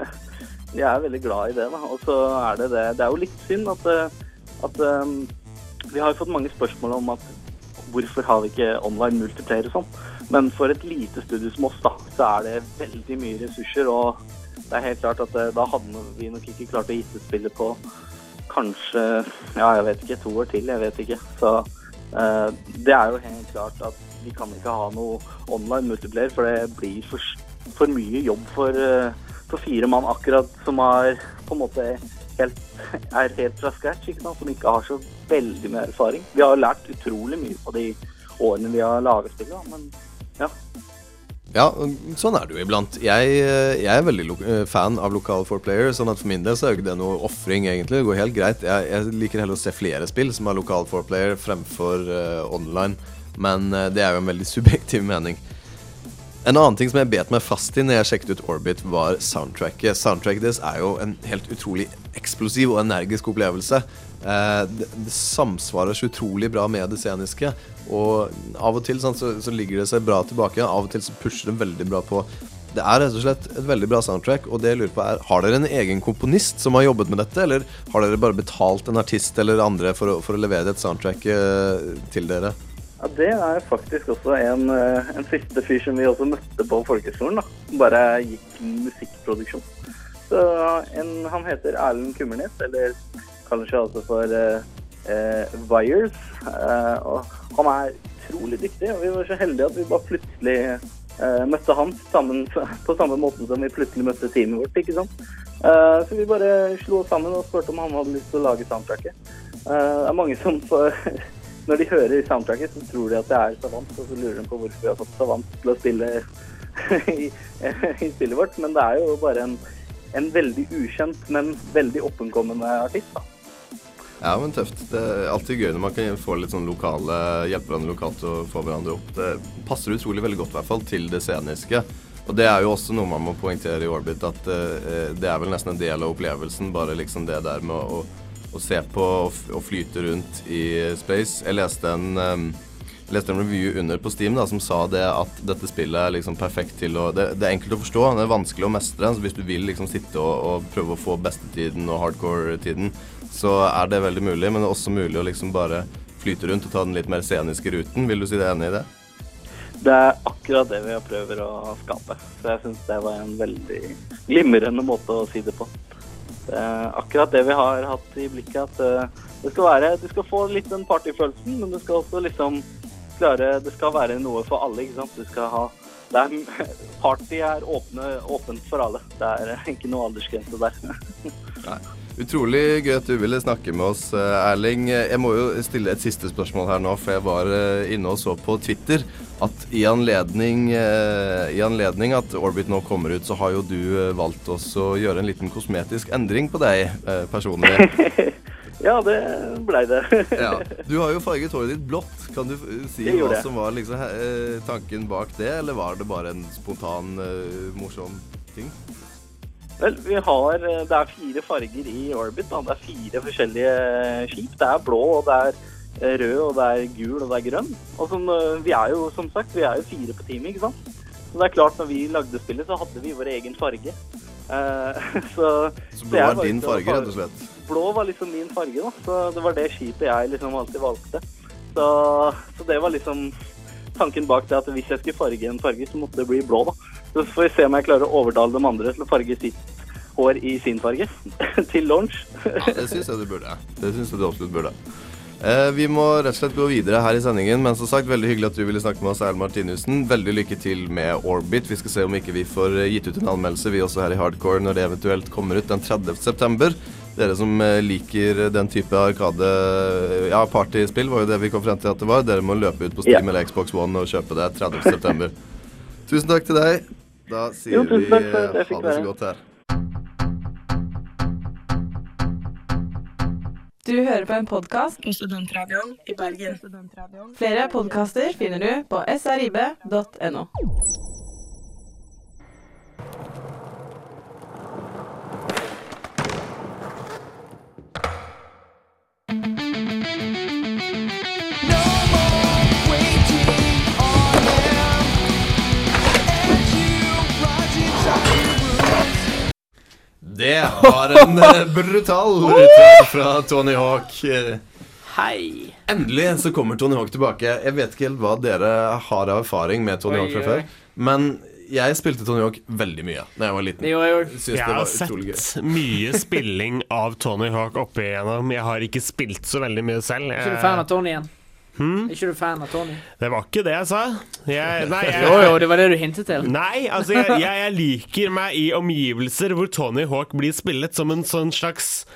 jeg er veldig glad i det, da. Og så er det det. Det er jo litt synd at, at um, vi har jo fått mange spørsmål om at hvorfor har vi ikke online multiplayer og sånn. Men for et lite studie som oss da, så er det veldig mye ressurser, og det er helt klart at da hadde vi nok ikke klart å gitte spillet på kanskje, ja, jeg vet ikke, to år til, jeg vet ikke. Så Uh, det er jo helt klart at vi kan ikke ha noe online multiplayer, for det blir for, for mye jobb for, uh, for fire mann akkurat som er på en måte helt, er helt fra scratch, ikke sant? Som ikke har så veldig mye erfaring. Vi har lært utrolig mye på de årene vi har laget spill, da, men ja. Ja, sånn er det jo iblant. Jeg, jeg er veldig lo- fan av lokal for player, sånn at for min del så er jo ikke det noe offring egentlig. Det går helt greit. Jeg, jeg liker heller å se flere spill som har lokal for player fremfor uh, online, men uh, det er jo en veldig subjektiv mening. En annen ting som jeg bet meg fast i når jeg sjekket ut Orbit var soundtracket. Soundtracket deres er jo en helt utrolig eksplosiv og energisk opplevelse. Eh, det, det samsvarer så utrolig bra med det sceniske, og av og til sånn, så, så ligger det seg bra tilbake, av og til så pusher det veldig bra på. Det er rett og slett et veldig bra soundtrack, og det jeg lurer på er, har dere en egen komponist som har jobbet med dette, eller har dere bare betalt en artist eller andre for å, for å levere et soundtrack eh, til dere? Ja, det er faktisk også en, en siste fyr som vi også møtte på folkeskolen, da. Som bare gikk musikkproduksjon. Så en, han heter Erlend Kummernes, eller kaller seg altså for uh, uh, Wires. Uh, og han er utrolig dyktig, og vi var så heldige at vi bare plutselig uh, møtte han sammen, på samme måte som vi plutselig møtte teamet vårt, ikke sant? Uh, så vi bare slo oss sammen og spurte om han hadde lyst til å lage soundtracket. Uh, det er mange som får... Når de hører soundtracket, så tror de at det er Savant, og så lurer de på hvorfor vi har fått Savant til å spille i, i spillet vårt. Men det er jo bare en, en veldig ukjent, men veldig oppenkommende artist, da. Ja, men tøft. Det er alltid gøy når man kan få litt sånn lokale, hjelpe hverandre lokalt og få hverandre opp. Det passer utrolig veldig godt i hvert fall til det sceniske. Og det er jo også noe man må poengtere i Orbit, at uh, det er vel nesten en del av opplevelsen, bare liksom det der med å å se på og, og flyte rundt i space. Jeg leste en, um, jeg leste en review under på Steam da, som sa det at dette spillet er liksom perfekt til å... Det, det er enkelt å forstå, det er vanskelig å mestre, så hvis du vil liksom sitte og, og prøve å få bestetiden og hardcore-tiden, så er det veldig mulig, men det er også mulig å liksom bare flyte rundt og ta den litt mer sceniske ruten. Vil du si det enig i det? Det er akkurat det vi prøver å skape, så jeg synes det var en veldig glimrende måte å si det på. Uh, akkurat det vi har hatt i blikket, at uh, det skal være, du skal få litt den partyfølelsen, men du skal også liksom klare, det skal være noe for alle, ikke sant? Du skal ha, det er, party er åpne, åpent for alle, det er uh, ikke noe aldersgrense der. Nei. Utrolig gøy at du ville snakke med oss, Erling. Jeg må jo stille et siste spørsmål her nå, for jeg var inne og så på Twitter at i anledning, i anledning at Orbit nå kommer ut, så har jo du valgt oss å gjøre en liten kosmetisk endring på deg personlig. Ja, det ble det. Ja. Du har jo farget håret ditt blått. Kan du si hva det. som var liksom, tanken bak det, eller var det bare en spontan, morsom ting? Vel, vi har, det er fire farger i Orbit, da. Det er fire forskjellige skip. Det er blå, og det er rød, og det er gul, og det er grønn. Og som, vi er jo, som sagt, vi er jo fire på teamet, ikke sant? Så det er klart, når vi lagde spillet, så hadde vi vår egen farge. Uh, så, så blå var din farge, rett og slett? Blå var liksom min farge, da. Så det var det skipet jeg liksom alltid valgte. Så, så det var liksom tanken bak det, at hvis jeg skulle farge en farge, så måtte det bli blå, da. Så får vi se om jeg klarer å overtale de andre til å farge sitt hår i sin farge til launch. Ja, det synes jeg du burde. Det synes jeg du absolutt burde. Eh, vi må rett og slett gå videre her i sendingen, men som sagt, veldig hyggelig at du ville snakke med oss, Erlend Martinussen. Veldig lykke til med Orbit. Vi skal se om ikke vi får gitt ut en anmeldelse, vi også her i Hardcore, når det eventuelt kommer ut den tredjevte september. Dere som liker den type arkade, ja, partyspill var jo det vi kom frem til at det var. Dere må løpe ut på Steam yeah. eller Xbox One og kjøpe det tredjevte september. Tusen takk til deg. Da sier jo, vi takk for at jeg fikk ha det så godt her. Du hører på en podcast på Studentradioen i Bergen. Flere podcaster finner du på s r i b punktum n o. Det var en brutal uttak fra Tony Hawk. Hei. Endelig så kommer Tony Hawk tilbake. Jeg vet ikke helt hva dere har av erfaring med Tony Hawk fra før, men jeg spilte Tony Hawk veldig mye da jeg var liten. Jo, jo. Jeg har sett mye spilling av Tony Hawk oppe igjennom. Jeg har ikke spilt så veldig mye selv. Jeg er ikke du fan av Tony igjen? Hmm? Er ikke du fan av Tony? Det var ikke det jeg sa. Jeg, nei, jeg, jo, jo, det var det du hintet til. Nei, altså jeg, jeg, jeg liker meg i omgivelser hvor Tony Hawk blir spillet som en sånn slags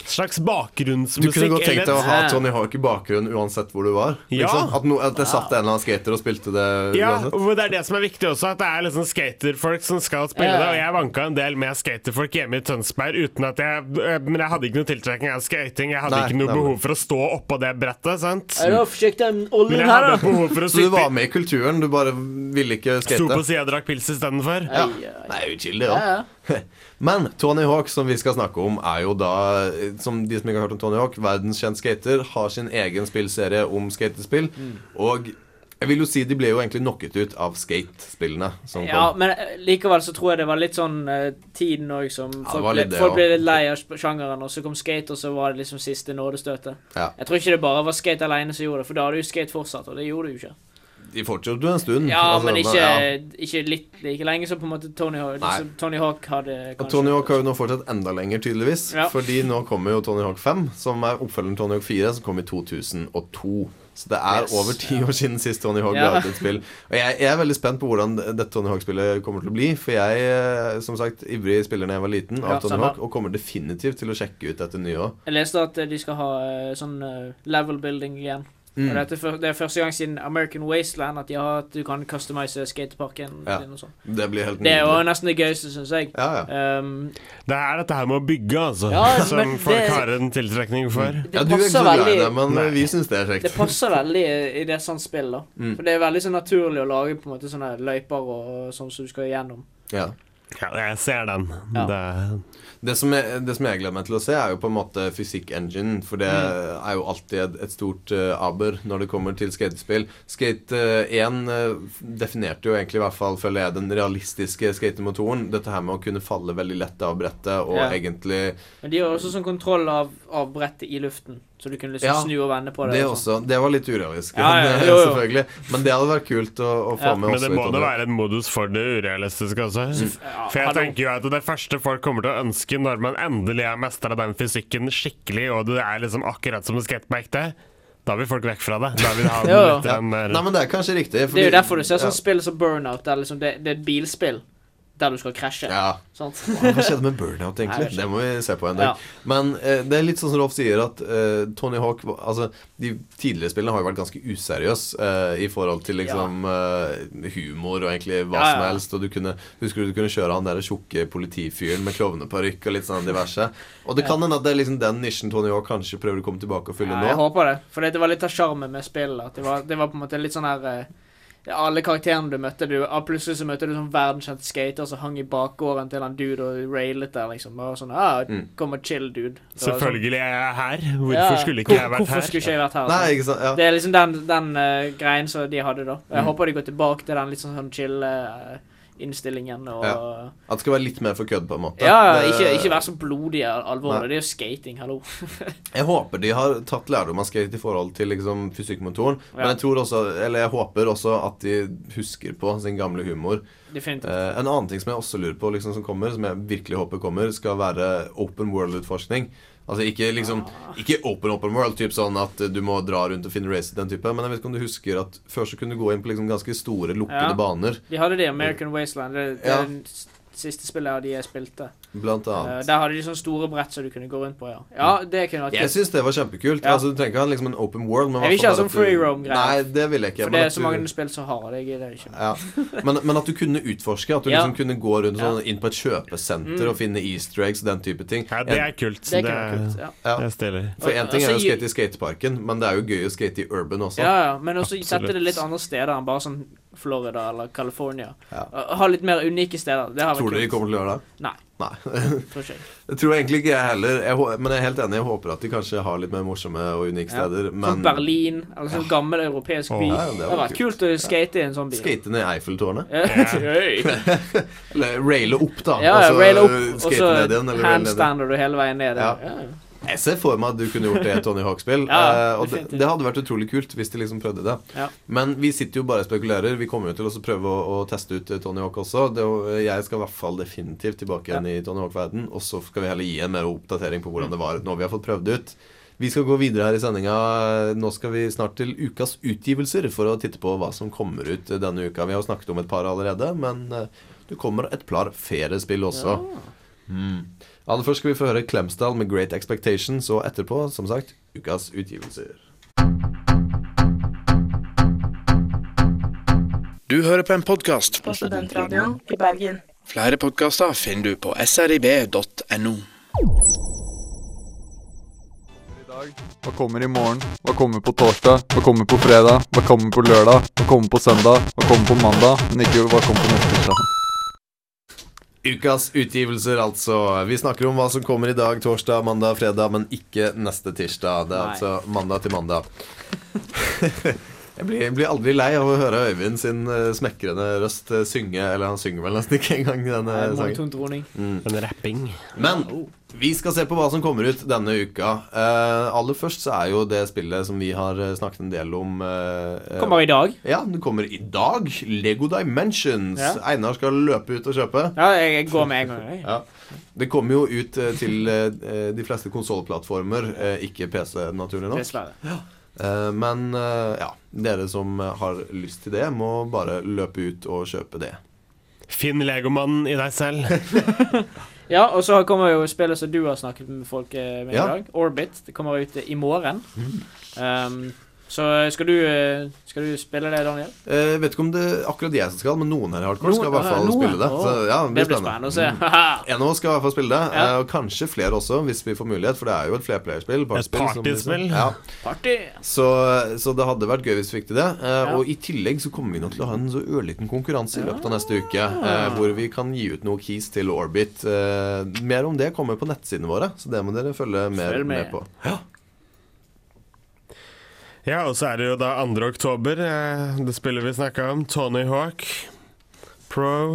slags bakgrunnsmusikk. Du kunne godt tenkt deg å ha eller- Tony Hawk i bakgrunnen uansett hvor du var. Ja. Liksom. At, no, at det satt en eller annen skater og spilte det Ja, uansett. og det er det som er viktig også, at det er liksom skaterfolk som skal spille Ja. det, og jeg vanka en del med skaterfolk hjemme i Tønsberg uten at jeg, men jeg hadde ikke noe tiltrekning av skating, jeg hadde Nei, ikke noe nei, behov for å stå oppå det brettet, sant? Er det forsøkt den Men oljen jeg her, hadde da? behov for å Så du sitte var med i kulturen, du bare ville ikke skate. Sto på siden og drakk pils i stedet for. Ja. Nei, jo chill det, ja. Ja, ja. Men Tony Hawk, som vi skal snakke om, er jo da, som de som ikke har hørt om Tony Hawk, verdenskjent skater, har sin egen spillserie om skatespill. Mm. Og jeg vil jo si de ble jo egentlig knocket ut av skate-spillene som Ja, kom. men eh, likevel så tror jeg det var litt sånn eh, tiden også som det folk, var ble, litt det, folk ja. ble litt lei av sp- sjangeren, og så kom skate, og så var det liksom siste nådestøtet. Ja. Jeg tror ikke det bare var skate alene som gjorde det, for da hadde jo skate fortsatt, og det gjorde det jo ikke. De fortsatte jo en stund. Ja, altså, men ikke, ja. ikke litt like lenge som på en måte Tony Hawk, Nei. som Tony Hawk hadde Og kanskje. Tony Hawk har jo nå fortsatt enda lenger, tydeligvis. Ja. Fordi nå kommer jo Tony Hawk fem, som er oppfølgeren Tony Hawk fire, som kom i to tusen og to. Så det er Yes. over ti år siden sist Tony Hawk Ja. ga ut et spill. Og jeg, jeg er veldig spent på hvordan dette Tony Hawk-spillet kommer til å bli. For jeg, eh, som sagt, ivrig spiller når jeg var liten av Ja, Tony samme. Hawk, og kommer definitivt til å sjekke ut dette nye også. Jeg leste at eh, de skal ha eh, sånn eh, level building igjen. Mm. Og dette, er fyr- det er første gang siden American Wasteland at de har at du kan customize skateparken Ja. din og sånn. Det blir helt Det er jo nydelig. nesten det gøyeste, synes jeg. Ja, ja. Um, Det er dette her med å bygge, altså, Ja, som men folk det- har en tiltrekning for. det Ja, du er ikke passer så glad i veldig det, men Nei. vi synes det er kjekt. Det passer veldig i, i det sånn spill, da. Mm. For det er veldig sånn naturlig å lage på en måte sånne løyper og sånn som du skal igjennom. Ja. Ja, jeg ser den. Ja. Det, Det som, jeg, det som jeg gleder meg til å se, er jo på en måte fysikk-engine. For det Mm. er jo alltid et, et stort uh, aber når det kommer til skatespill. Skate uh, one uh, definerte jo egentlig, i hvert fall føler jeg, den realistiske skatemotoren. Dette her med å kunne falle veldig lett av brettet og Ja. egentlig Men de har også sånn kontroll av, av brettet i luften, så du kunne liksom Ja, snu og vende på det. det og sånn. også. Det var litt urealistisk, Ja, ja, jo, jo. selvfølgelig. Men det hadde vært kult å, å få Ja. med men også. det i må Tony det Hawk. være en modus for det urealistiske også. Ja, For jeg hallo. tenker jo at det første folk kommer til å ønske når man endelig er mester av den fysikken skikkelig, og det er liksom akkurat som en skatebike det, da vil folk vekk fra det. Da vil de ha Jo, jo. litt en mer Nei, men det er kanskje riktig. Det er fordi- jo derfor du ser sånn ja. spill som Burnout, der liksom det, det er et bilspill der du skal krasje. Ja. Sant? Hva skjedde med Burnout, egentlig? Nei, jeg vet ikke. Det må vi se på en dag. Ja. Men eh, det er litt sånn som Rolf sier, at eh, Tony Hawk var- Altså, de tidligere spillene har jo vært ganske useriøse eh, i forhold til liksom eh, humor og egentlig hva Ja, ja. som helst. Og du kunne Husker du du kunne kjøre han der tjukke politifyren med klovneparykk og litt sånn diverse. Og det kan hende at det er liksom den nisjen Tony Hawk kanskje prøver å komme tilbake og fylle Ja, jeg nå. håper det. For det var litt av sjarmen med spillet. At det var, det var på en måte litt sånn her eh, alle karakterene du møtte du, ah, plutselig så møtte du sånn verdenskjent skater som hang i bakgården til en dude og railet der, liksom. Og sånn, ah, Mm. kom og chill, dude. Det var sånn- Selvfølgelig er jeg her. Hvorfor Ja, skulle ikke hvor- jeg vært Hvorfor her? skulle ikke jeg vært her? Nei, sånn. ikke sant? Ja. Det er liksom den, den eh, greien som de hadde da. Jeg Mm. håper de går tilbake til den litt sånn, sånn chill eh, innstillingen og Ja. At det skal være litt mer for kødd, på en måte. Ja, Det- ikke, ikke være så blodig alvorlig. Nei. Det er jo skating, hallo. Jeg håper de har tatt lærdom av skate i forhold til liksom fysikkmotoren. Men Ja. jeg tror også, eller jeg håper også at de husker på sin gamle humor. Definitivt. Eh, en annen ting som jeg også lurer på liksom, som kommer, som jeg virkelig håper kommer, skal være open world-utforskning. Altså ikke liksom Ikke open open world, typ sånn at du må dra rundt og finne race, den type. Men jeg vet ikke om du husker at før så kunne du gå inn på liksom ganske store, lukkede Ja. baner. De hadde det i American Wasteland. Det, det Ja. er den s- siste spillet av de jeg spilte. Blant Eh, annet. der hadde de sånne store brett som du kunne gå rundt på, ja. Ja, det kunne vært Jeg kult. syns det var kjempekult. Ja. Altså Du trenger ikke ha liksom en open world. Men Jeg vil i hvert ikke ha fall sånn bare at free du- roam-greier. Nei, det vil jeg ikke. For men det er at så du- mange spill som har det. Jeg gidder ikke. Ja. Men, men at du kunne utforske. At du Ja. liksom kunne gå rundt sånn, inn på et kjøpesenter Mm. og finne easter eggs og den type ting. Ja, det er kult. Det kunne vært kult, ja. Ja. Jeg stiller. For en ting er jo å Altså, skate i skateparken, men det er jo gøy å skate i urban også. Ja, ja, men også Absolutt. sette det litt andre steder enn bare sånn Florida eller California. Ja. Uh, Ha litt mer unike steder. Det har Tror vært du de kult. kommer til å gjøre det? Nei, Nei. tror ikke jeg. Det tror jeg egentlig ikke jeg heller. Jeg, hå- men jeg er helt enig. Jeg håper at de kanskje har litt mer morsomme og unike Ja. steder. Sånn Men Berlin, eller sånn gammel europeisk by. Åh. Ja, det det var har vært kult å skate i en sånn by. skate ned Eiffeltårnet. Ja. Hey. Eller raile opp, da. Ja, ja, og så rail opp, og skate så ned igjen. Eller rail ned igjen. handstander du hele veien ned. Ja. Ja. Ja. Jeg ser for meg at du kunne gjort det i et Tony Hawk-spill. Ja, eh, og det, definitivt. det hadde vært utrolig kult hvis de liksom prøvde det. Ja. Men vi sitter jo bare og spekulerer. Vi kommer jo til å også prøve å, å teste ut eh, Tony Hawk også. Det, og jeg skal i hvert fall definitivt tilbake igjen i Tony Hawk-verden. Og så skal vi heller gi en mer oppdatering på hvordan det var når vi har fått prøvd det ut. Vi skal gå videre her i sendinga. Nå skal vi snart til ukas utgivelser for å titte på hva som kommer ut denne uka. Vi har jo snakket om et par allerede, men eh, det kommer et par flere spill også. Ja. Mm. Aller først skal vi få høre Klemsdal med Great Expectations, og etterpå, som sagt, ukas utgivelser. Du hører på en podcast På Studentradioen i Bergen. Flere podcaster finner du på s r i b punktum n o. Hva kommer i morgen? Hva kommer på torsdag? Hva kommer på fredag? Hva kommer på lørdag? Hva kommer på søndag? Hva kommer på mandag? Men ikke hva kommer på neste tirsdag. Ukas utgivelser, altså. Vi snakker om hva som kommer i dag, torsdag, mandag, fredag, men ikke neste tirsdag. Det er Nei. altså mandag til mandag. Jeg blir, jeg blir aldri lei av å høre Øyvind sin uh, smekrende røst uh, synge, eller han synger vel nesten ikke engang denne Nei, sangen. monoton Mm. En rapping. Men vi skal se på hva som kommer ut denne uka. uh, Aller først så er jo det spillet som vi har uh, snakket en del om uh, Kommer i dag. Ja, det kommer i dag. Lego Dimensions. Ja. Einar skal løpe ut og kjøpe. Ja, jeg, jeg går med en gang. Jeg. Ja. Det kommer jo ut uh, til uh, de fleste konsolplattformer, uh, ikke P C naturlig nok. Dessverre. Ja. Uh, men uh, ja, dere som har lyst til det, må bare løpe ut og kjøpe det. Finn Legomannen i deg selv. Ja, og så kommer jo spillet som du har snakket med folk eh, med Ja. i dag, Orbit. Det kommer ut i morgen. Um, så skal du, eh, skal du spille det, Daniel? Jeg vet ikke om det er akkurat jeg som skal, men noen her i Hardcore skal i Noen- hvert fall noen? spille det. Så, ja, Det blir spennende å se. Mm. En av oss skal i hvert fall spille det, Ja. eh, og kanskje flere også, hvis vi får mulighet, for det er jo et flerplayerspill. Et partyspill. Ja. Party! Så, så det hadde vært gøy hvis vi fikk til det. Eh, Ja. Og i tillegg så kommer vi nok til å ha en så ørliten konkurranse i løpet av neste uke, eh, hvor vi kan gi ut noe keys til Orbit. Eh, mer om det kommer på nettsidene våre, så det må dere følge mer Følg med. med på. Ja. Ja, og så er det jo da andre oktober, eh, det spillet vi snakket om, Tony Hawk Pro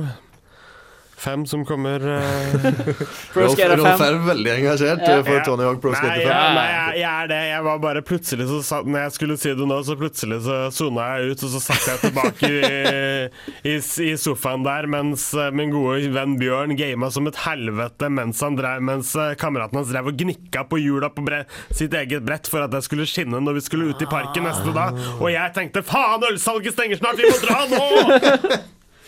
fem som kommer eh. Pro Rolf, Skater Rolf fem. er veldig engasjert Ja. eh, for Ja. Tony Hawk Pro Nei, Skater ja, fem. nei jeg, jeg er det. Jeg var bare plutselig så satt, når jeg skulle si det nå, så plutselig så zona jeg ut, og så satt jeg tilbake i, i, i sofaen der, mens eh, min gode venn Bjørn gamet som et helvete mens han drev, mens eh, kameraten hans drev og gnikka på hjula på bre, sitt eget brett for at jeg skulle skinne når vi skulle ut i parken neste dag. Og jeg tenkte, faen, ølsalget stenger snart, vi må dra nå!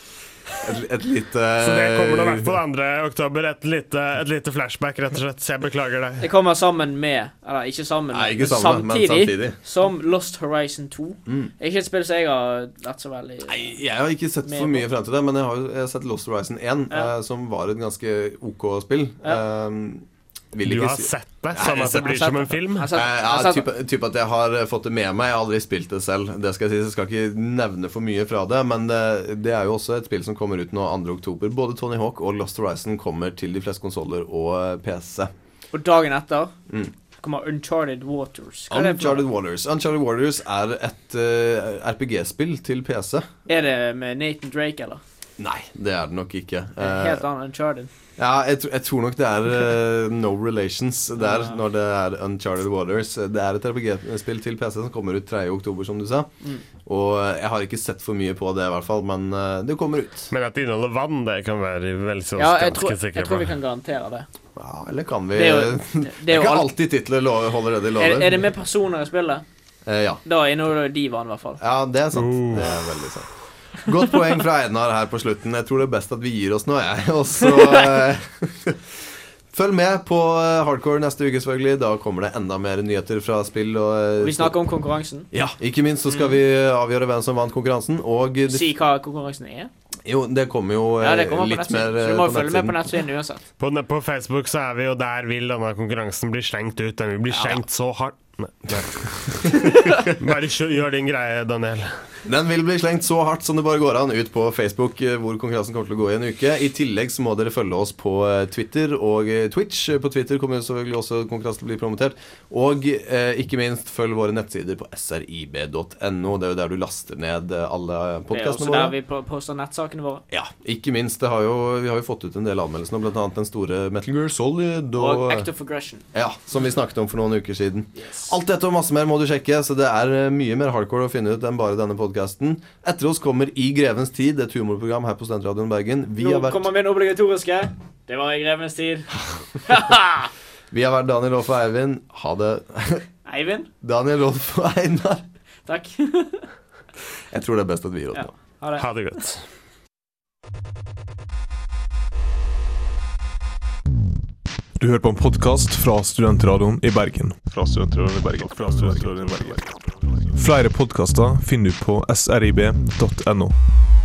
Et, et lite Så det kommer da i hvert fall andre oktober, et lite, et lite flashback, rett og slett, så jeg beklager det. Det kommer sammen med, eller ikke sammen, Nei, ikke men sammen, men samtidig, samtidig. som Lost Horizon to. Mm. Ikke et spill som jeg har vært så veldig Nei, jeg har ikke sett Med for på. mye frem til det, men jeg har jo jeg har sett Lost Horizon én, Ja. eh, som var et ganske OK spill. Um, vil Du ikke har si- sett det, Nei, sånn jeg at det har blir sett som det. en film? Jeg har sett- Eh, jeg ja, har sett- type, type at jeg har eh, fått det med meg. Jeg har aldri spilt det selv. Det skal jeg si, så jeg skal ikke nevne for mye fra det. Men det, det er jo også et spill som kommer ut nå andre oktober. Både Tony Hawk og Lost Horizon kommer til de fleste konsoller og eh, P C. Og dagen etter Mm. kommer Uncharted Waters. Hva er det for Uncharted noe? Waters Uncharted Waters er et eh, R P G-spill til P C. Er det med Nathan Drake, eller? Nei, det er det nok ikke. Eh, Helt annen Uncharted. Ja, jeg, tr jeg tror nok det er eh, no relations der Ja. når det er Uncharted Waters. Det er et R P G-spill til P C som kommer ut tredje oktober, som du sa. Mm. Og jeg har ikke sett for mye på det, i hvert fall, men eh, det kommer ut. Men at det inneholder vann, det kan være vel så Ja, jeg ganske tror, sikker jeg tror på. vi kan garantere det. Ja, eller kan vi Det er jo, det er Jeg jo kan alt, alltid titler lo- holder det de lover. er, er det med personer i spillet? Eh, ja. Da inneholder det de vann, i hvert fall. Ja, det er sant. Uh. Det er veldig sant. Godt poeng fra Einar her på slutten. Jeg tror det er best at vi gir oss nå, jeg. Og så eh, følg med på eh, Hardcore neste uke, selvfølgelig. Da kommer det enda mer nyheter fra spill. Og, eh, Vi snakker om konkurransen. Ja, ikke minst så skal vi avgjøre hvem som vant konkurransen. Og det, Si hva konkurransen er. jo, det kommer jo eh, Ja, det kommer på litt mer nettsiden. Så eh, du må på følge med på nettsiden. nettsiden uansett. På, på Facebook så er vi, og der vil denne konkurransen bli slengt ut. Den vil bli slengt så hardt. Nei, nei. Bare kjør, gjør din greie, Daniel. Den vil bli slengt så hardt som det bare går an ut på Facebook, eh, hvor konkurransen kommer til å gå i en uke. I tillegg så må dere følge oss på eh, Twitter og eh, Twitch. På Twitter kommer jo selvfølgelig også konkurransen til å bli promotert. Og eh, ikke minst følg våre nettsider på s r i b punktum n o. Det er jo der du laster ned eh, alle Det er også podcastene der våre. vi po- poster nettsakene våre. Ja, ikke minst. Det har jo, vi har jo fått ut en del anmeldelser nå, blant annet den store Metal Gear Solid og, Og Act of Aggression. ja, som vi snakket om for noen uker siden. Alt dette og masse mer må du sjekke, så det er eh, mye mer hardcore å finne ut enn bare denne podcasten. Etter oss kommer I Grevens tid, et humorprogram her på Studentradioen Bergen. Vi Nå har vært, kommer min obligatoriske. Det var I Grevens tid. vi har vært Daniel, Rolf og Eivind. Ha det. Eivind? Daniel, Rolf og Einar. Takk. Jeg tror det er best at vi gir oss Ja. nå. Ha det. Ha det godt. Du hører på en podcast fra Studentradioen i Bergen. Fra Studentradioen i Bergen. Fra Studentradioen i Bergen. Flere podcaster finner du på s r i b punktum n o.